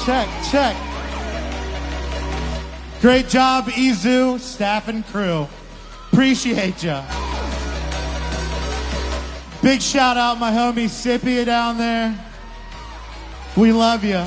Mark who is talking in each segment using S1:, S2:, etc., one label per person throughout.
S1: check. Great job, Izu, staff and crew. Appreciate ya. Big shout out my homie Scipia down there. We love ya.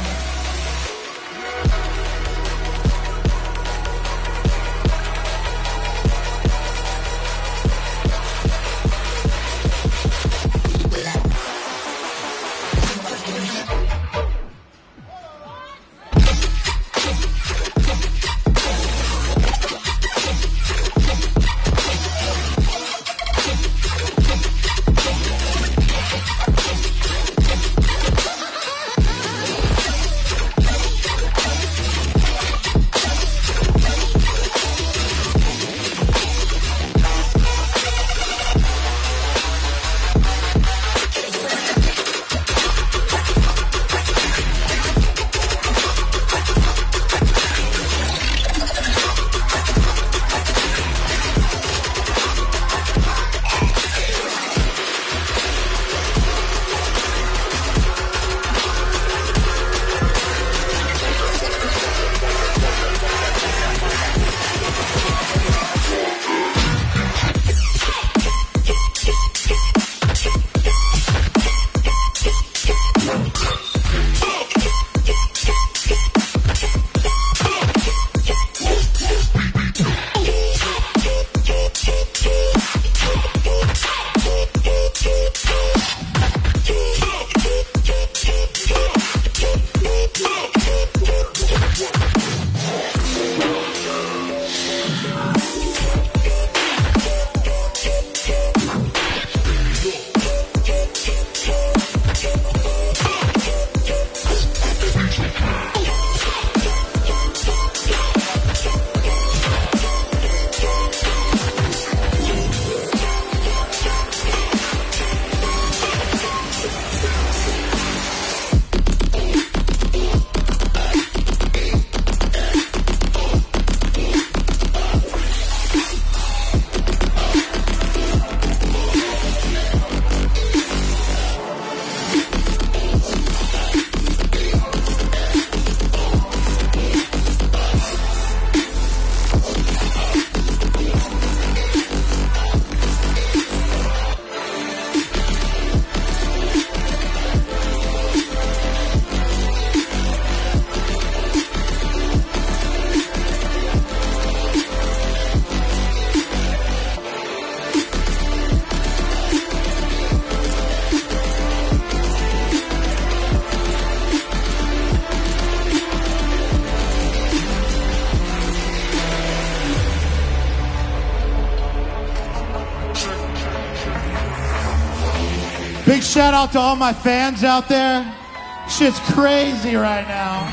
S1: Big shout out to all my fans out there. Shit's crazy right now.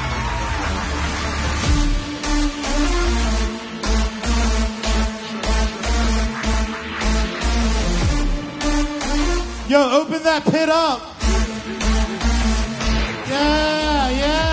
S1: Yo, open that pit up. Yeah, yeah.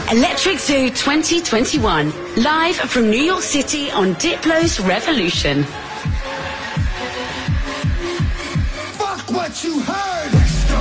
S2: Electric Zoo 2021, live from New York City on Diplo's Revolution.
S3: Fuck what you heard.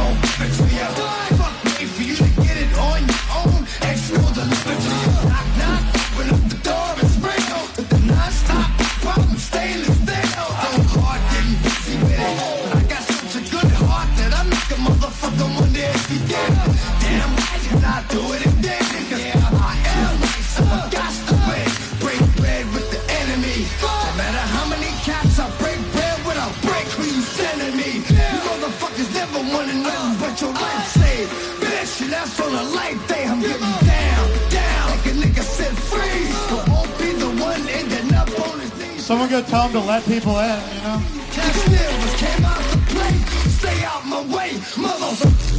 S3: Fuck me for you to get it on your own. Extra delivered to you. Knock, knock, open up the door, it's real. With the non-stop problem, stainless steel. I'm hard getting busy with it. But I got such a good heart that I make a motherfucker wonder if he did. Damn right, and I do it again. Cause I am nice, so I got to win. Break bread with the enemy. No matter how many cats I break bread with, I'll break who you sending me. You motherfuckers never wanted nothing but your life saved. Bitch, that's on a life day. I'm getting down, down. Like a nigga said freeze. But won't be the one ending up on his knees.
S1: Someone go tell him to let people in, you know?
S3: Just still came out to play. Stay out my way, motherfucker.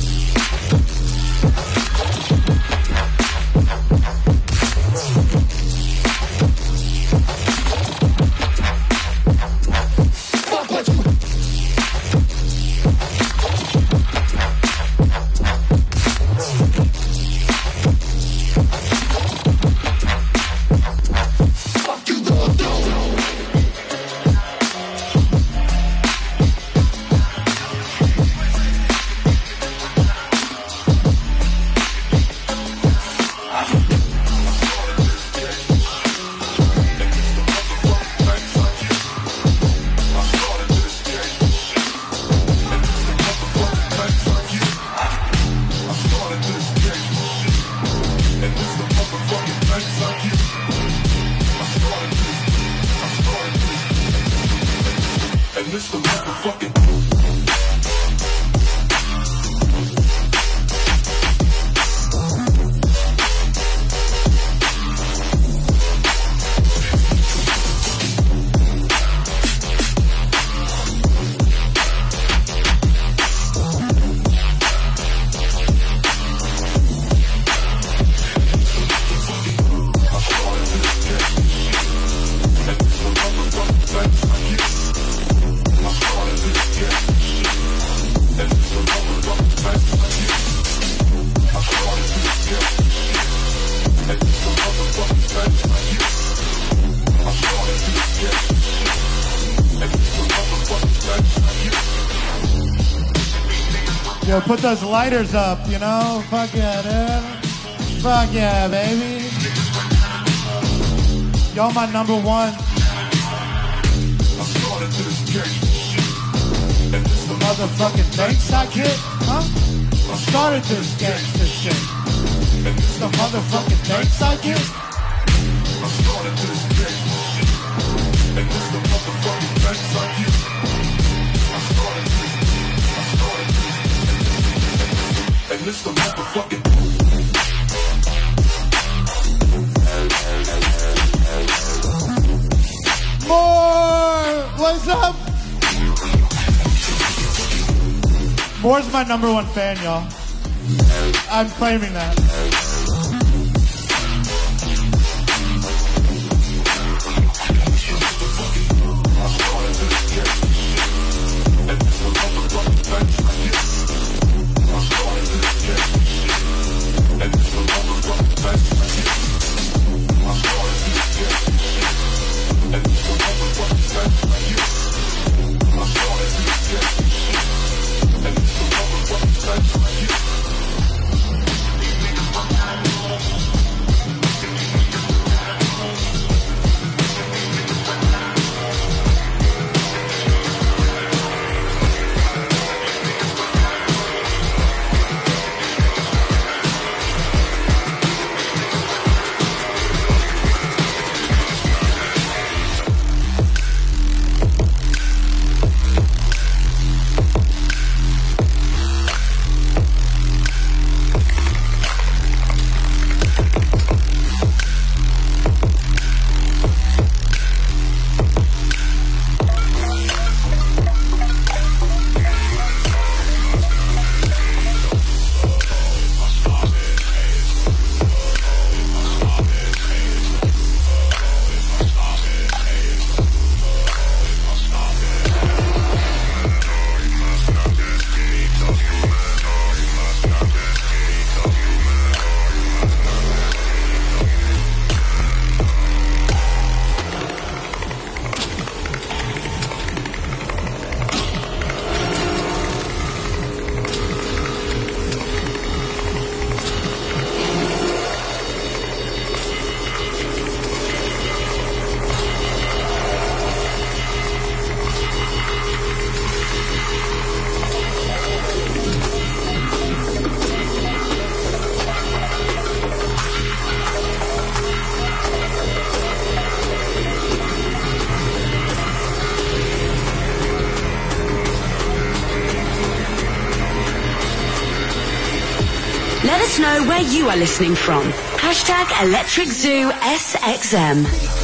S1: Yo, put those lighters up, you know? Fuck yeah, dude. Fuck yeah, baby. Y'all my number one. Motherfucking thanks I get, huh? I started this gangsta shit. The motherfucking thanks I get. I started this gangsta shit. And this the motherfucking thanks I get. I started this. And this the motherfucking. More! What's up? Moore's my number one fan, y'all. I'm claiming that.
S2: us know where you are listening from. Hashtag Electric Zoo SXM.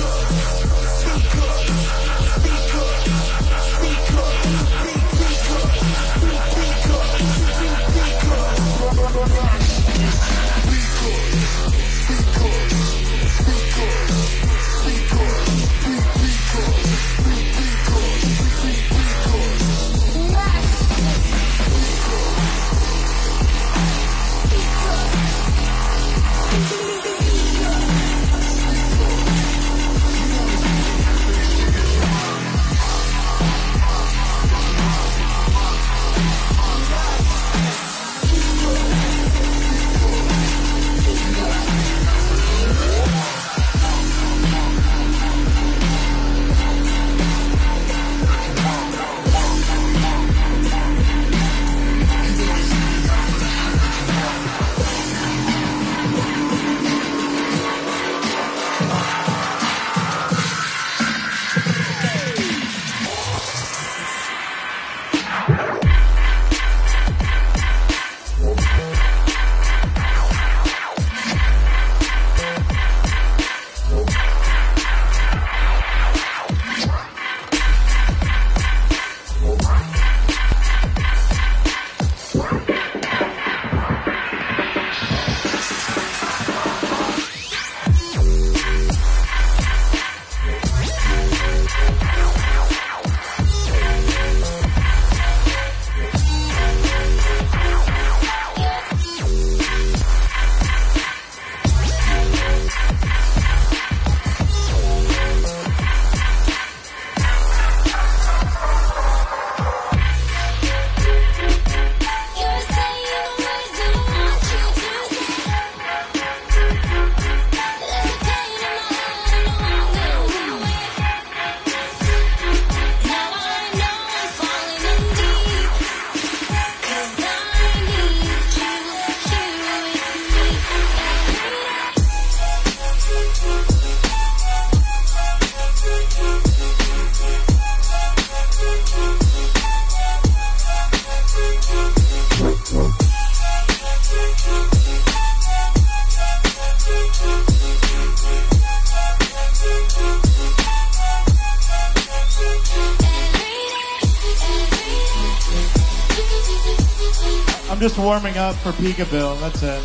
S1: I'm just warming up for Peekaboo, that's it.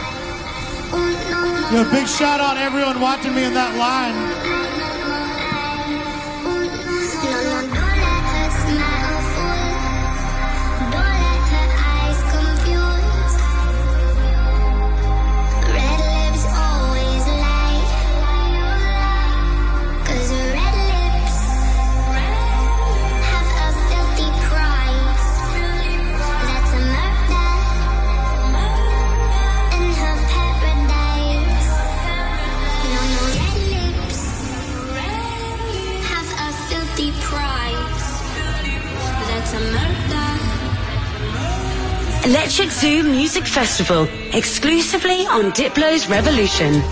S1: Yo, big shout out to everyone watching me in that line.
S2: Electric Zoo Music Festival, exclusively on Diplo's Revolution.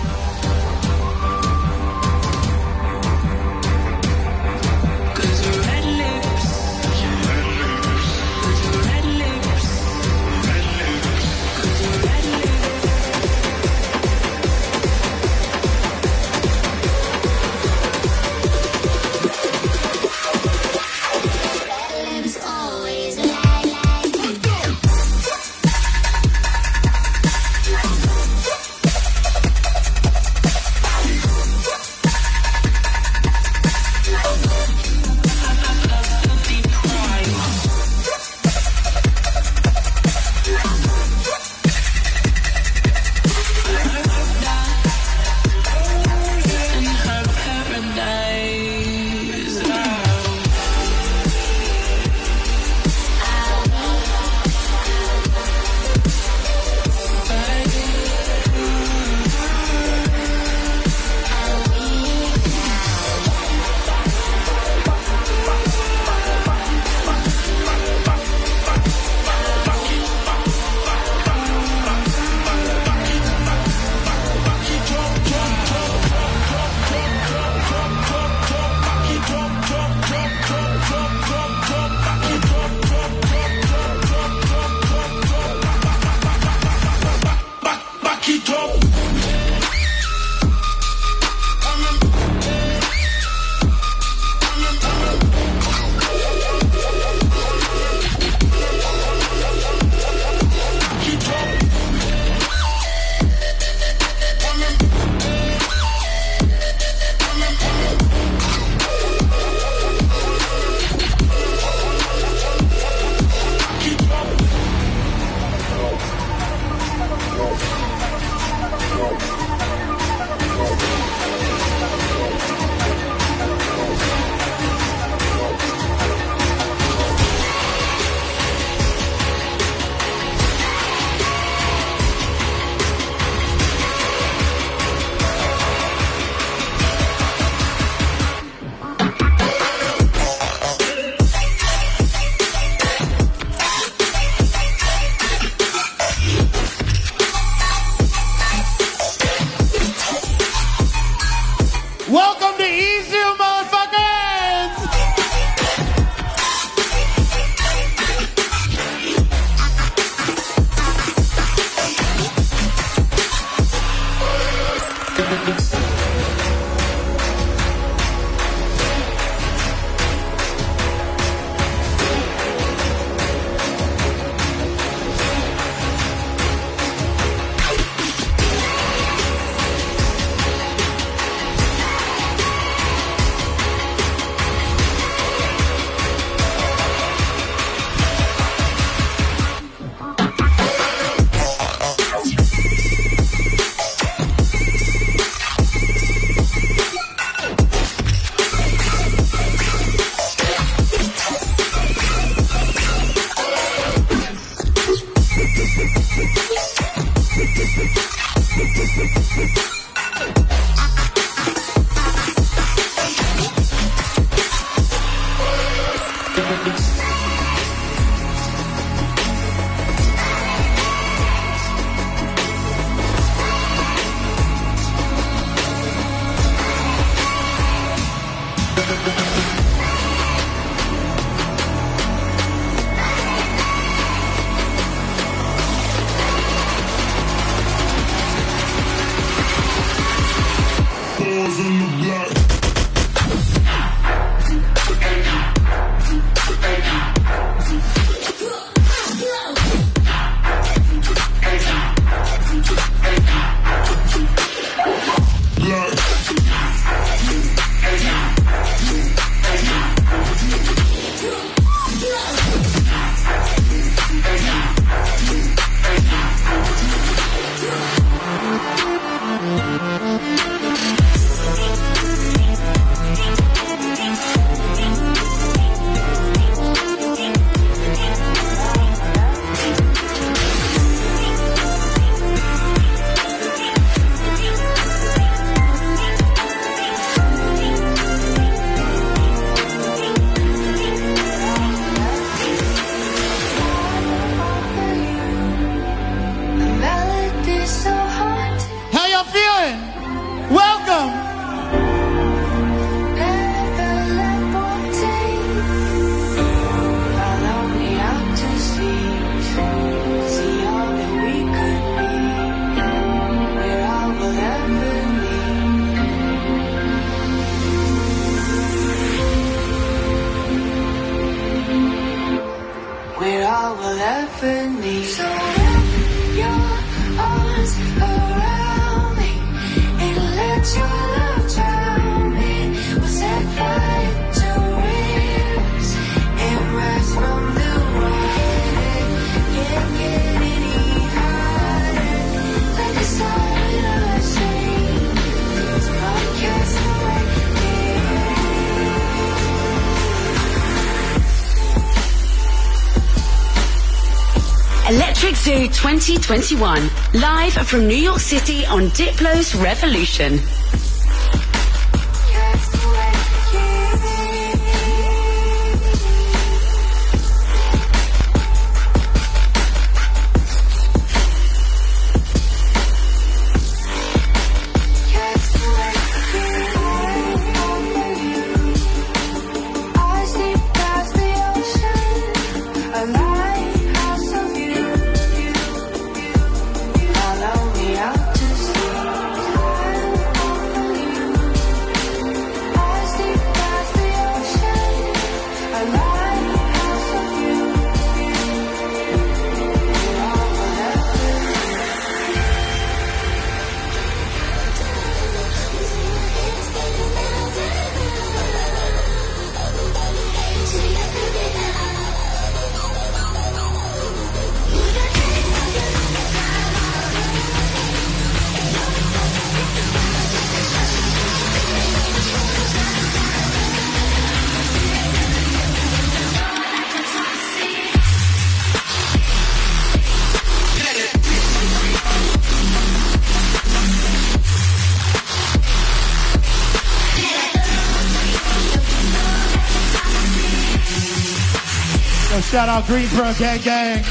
S1: Welcome to EZoo, motherfuckers!
S2: Music Zoo 2021, live from New York City on Diplo's Revolution.
S1: Shout out Greensboro Gang Gang.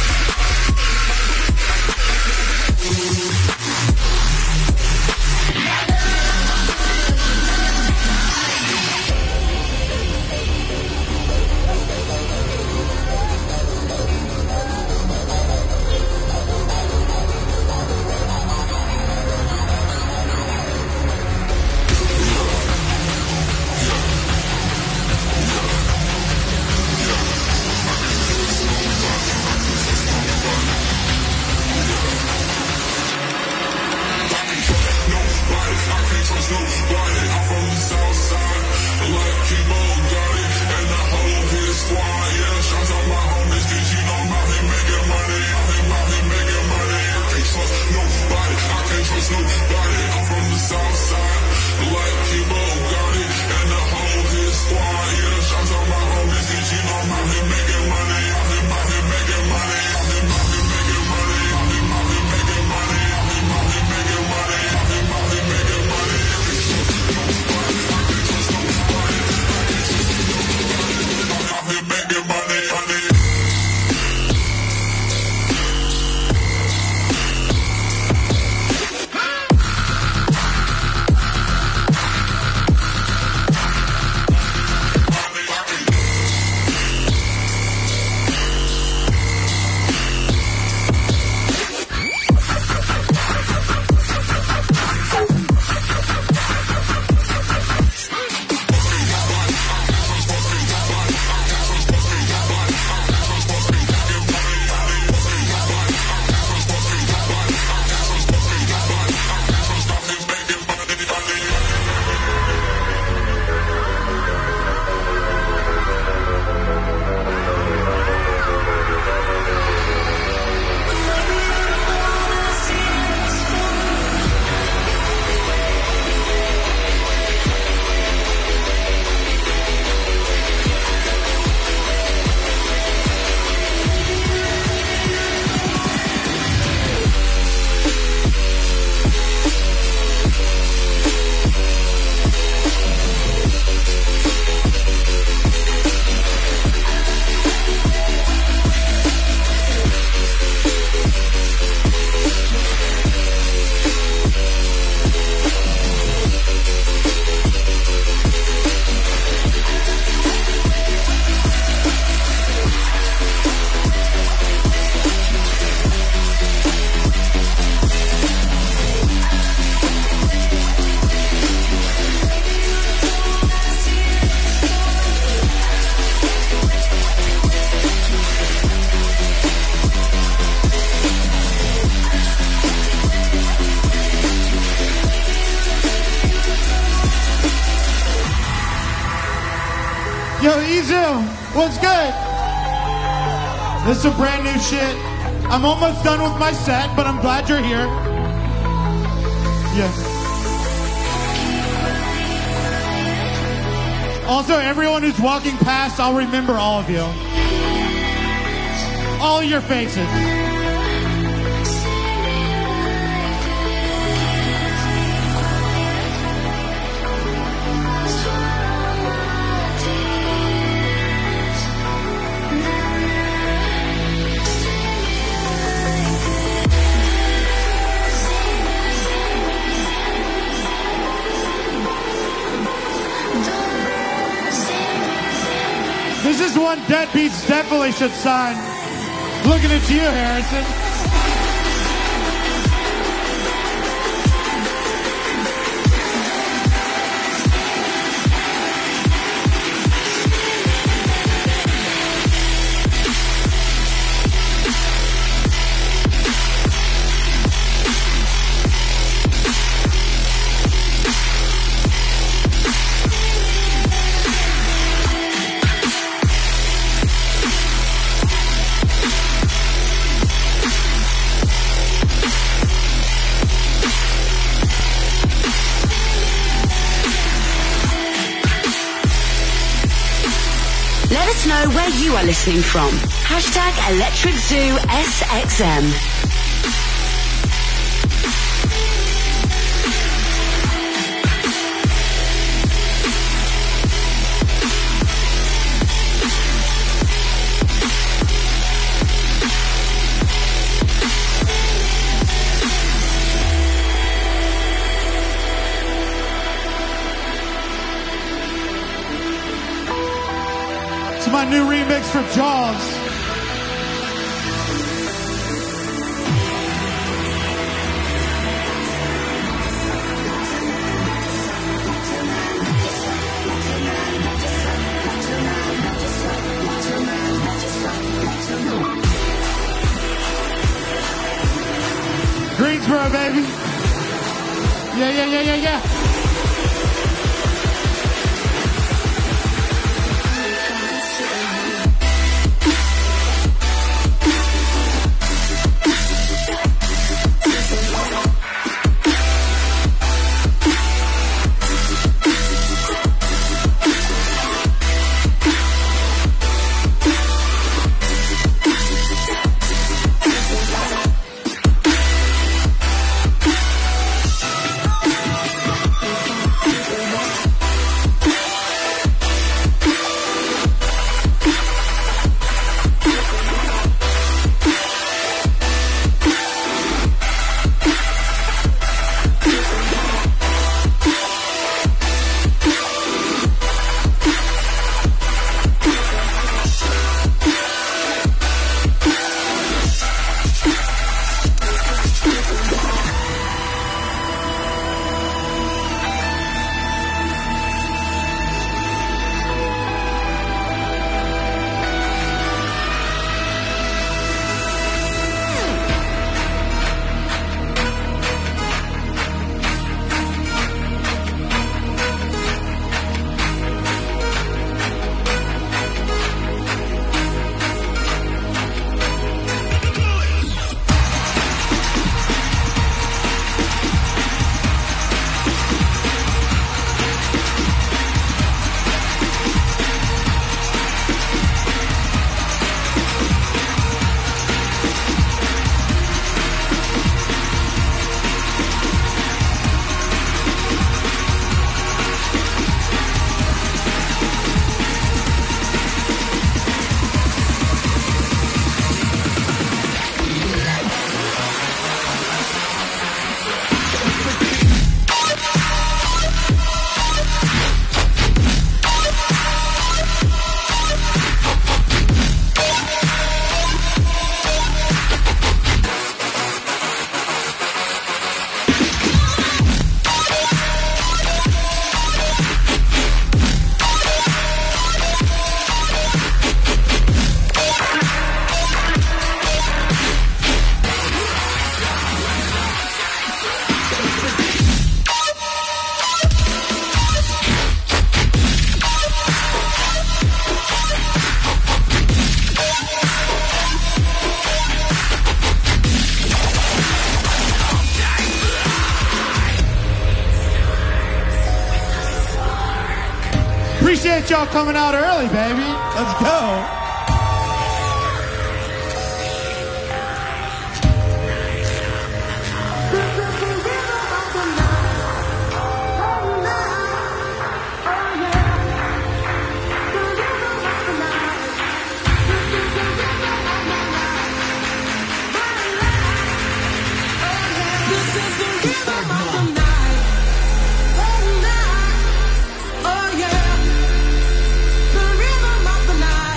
S1: Yo, Izu, what's good? This is some brand new shit. I'm almost done with my set, but I'm glad you're here. Yeah. Also, everyone who's walking past, I'll remember all of you. All your faces. This is one Deadbeats definitely should sign. Looking at you, Harrison.
S2: Let us know where you are listening from. Hashtag Electric Zoo SXM.
S1: It's my new remix for Jaws. Greensboro, baby. Yeah. Appreciate y'all coming out early, baby. Let's go.
S4: The rhythm of the night.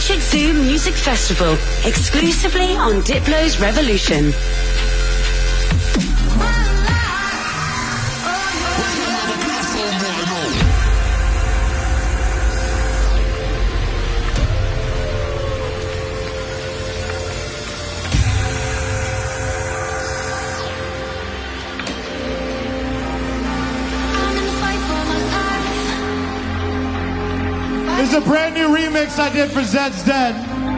S2: Electric Zoo Music Festival, exclusively on Diplo's Revolution.
S1: This is a brand new remix I did for Zed's Dead.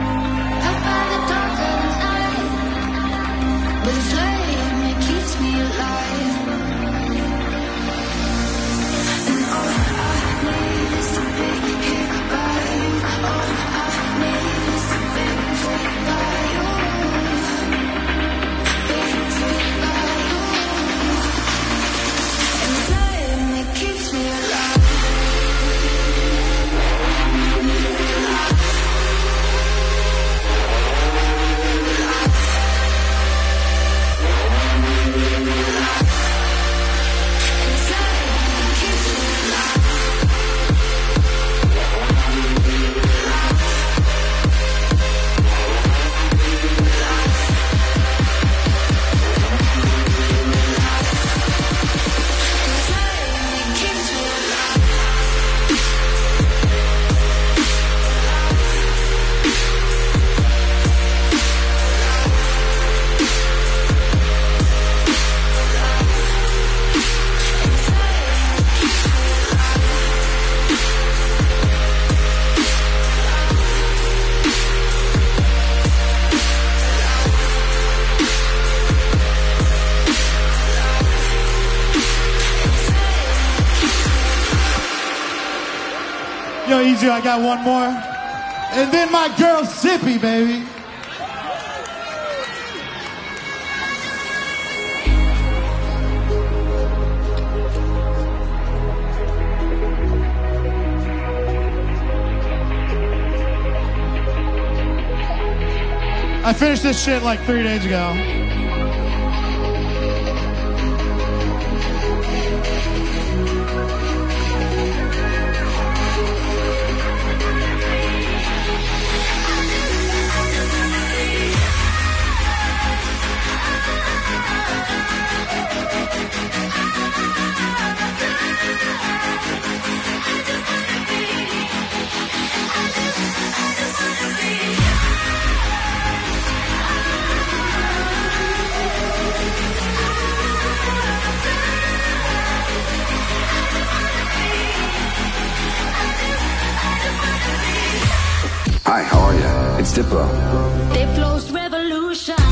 S1: Yo, easy, I got one more. And then my girl Sippy, baby. I finished this shit like 3 days ago.
S4: Hi, how are you? It's Diplo.
S2: Diplo's Revolution.